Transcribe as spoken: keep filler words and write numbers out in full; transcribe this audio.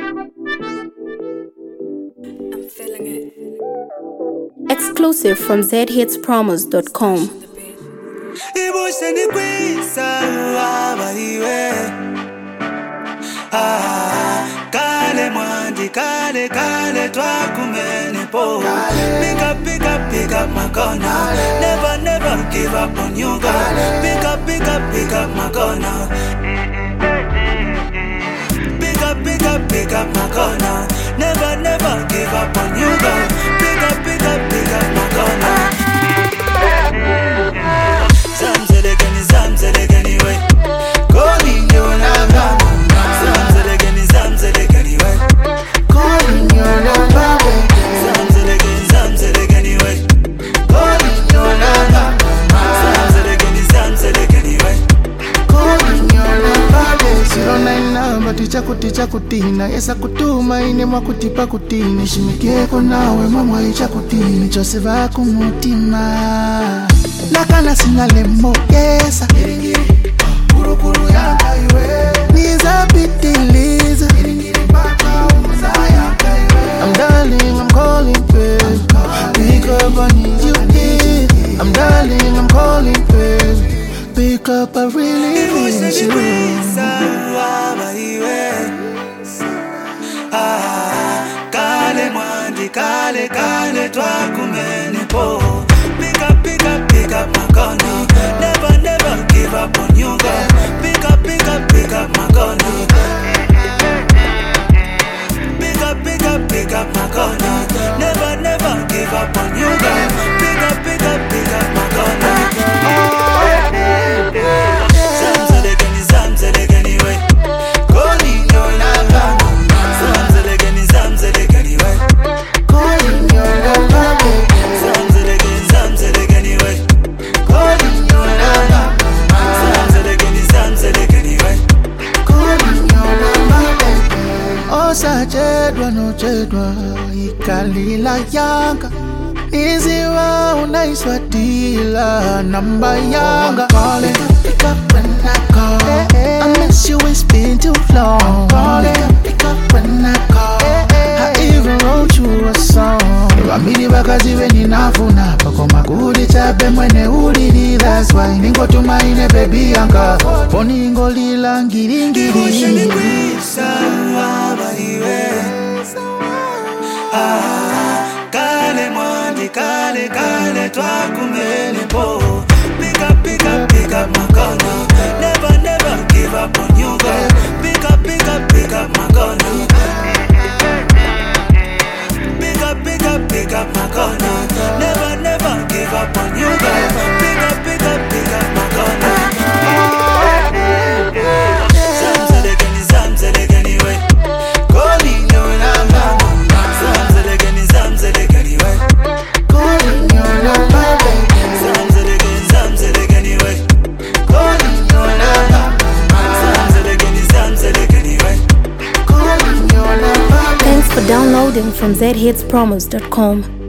I'm feeling it. Exclusive from z hits promos dot com. Ah, kale mwandi, kale, kale, twakumene po. Pick up, pick up, pick up my corner. Never, never give up on you, girl. Pick up, pick up, pick up my corner. Pick up, pick up, pick up my corner. Never, never give up on you, girl. Pick up, pick up, pick up my corner. Zamzelegeni, zamzelegeni, way. Calling you now. Zamzelegeni, zamzelegeni, way. Calling you now. Zamzelegeni, zamzelegeni, way. Calling you now. Zamzelegeni, zamzelegeni, way. Calling you now. zero nine namba ticha kuticha kutina yesa kutuma ine mwa kutipa kutini shimikieko nawe mwa icha kutini chose vako mutima nakana sinale mokesa giringiri kuru kuru yanga iwe niza pitiliza giringiri mpaka uza yanga iwe I'm darling, I'm calling baby pick up, I need you here I'm darling, I'm calling baby pick up, I really need you Ah, kale mwandi, kale, kale, twakumene po. Pick up, pick up, pick up my corner. Never, never give up on you, girl. Pick up, pick up, pick up my corner. Pick up, pick up, pick up my corner. Never, never give up on you, girl. Pick up, pick up, pick up my corner. Zamzelegeni, zamzelegeni, way. Calling you now. Zamzelegeni, zamzelegeni, way. calling your love Zamzelegeni, zamzelegeni, way. Calling you now. Zamzelegeni, zamzelegeni, way. calling your love osachedwa nochedwa ikalila yanga iziwa unaiswatila namba yanga calling pick up when I call I miss you, it's been too long calling pick up when I call I even wrote you a song Wamili bakazi weni nafuna Pako magudi chabe mwene ulili That's why ningo tumaine baby yanka Poni ingo lila ngiri ngiri Devotion kwisa wabaiwe. Ah, kale mwandi, kale, kale, twakumene po. Pick up, pick up, pick up my corner. Never, never give up on you, girl. Pick up, pick up, pick up my corner. Pick up, pick up, pick up my corner. Never, never give up on you, girl. Pick up, pick up, pick up my corner. Zamzelegeni, zamzelegeni, way. Calling you now. Zamzelegeni, zamzelegeni, way. Calling your love Zamzelegeni, zamzelegeni, way. Calling you now. Zamzelegeni, zamzelegeni, way. calling your love Thanks for downloading from z hits promos dot com.